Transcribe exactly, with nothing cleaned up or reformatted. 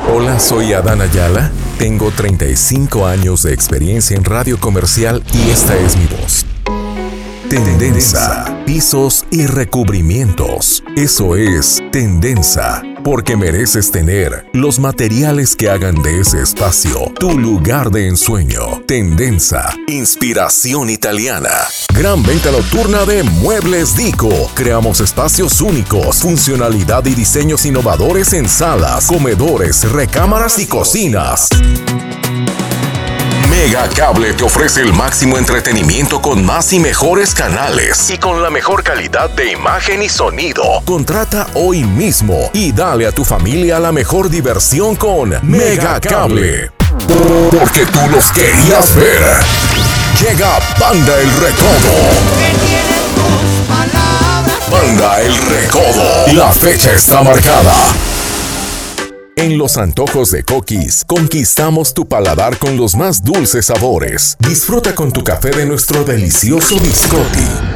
Hola, soy Adán Ayala, tengo treinta y cinco años de experiencia en radio comercial y esta es mi voz. Tendenza, pisos y recubrimientos. Eso es Tendenza, porque mereces tener los materiales que hagan de ese espacio tu lugar de ensueño. Tendenza, inspiración italiana. Gran venta nocturna de Muebles Dico. Creamos espacios únicos, funcionalidad y diseños innovadores en salas, comedores, recámaras y cocinas. Mega Cable te ofrece el máximo entretenimiento con más y mejores canales y con la mejor calidad de imagen y sonido. Contrata hoy mismo y dale a tu familia la mejor diversión con Mega Cable. Porque tú los querías ver. Llega Banda El Recodo. Banda El Recodo. La fecha está marcada. En los antojos de Coquis, conquistamos tu paladar con los más dulces sabores. Disfruta con tu café de nuestro delicioso biscotti.